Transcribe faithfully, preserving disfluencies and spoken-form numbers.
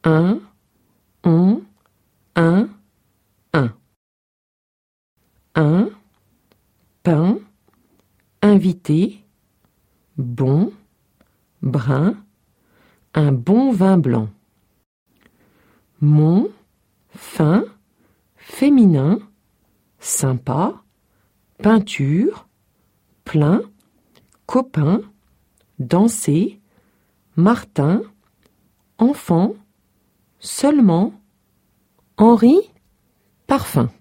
un, on, un, un. Un, pain, invité, bon, brun, un bon vin blanc. Mon, fin, féminin, sympa, peinture, plein, copain, danser, Martin, enfant, seulement, Henri, parfum.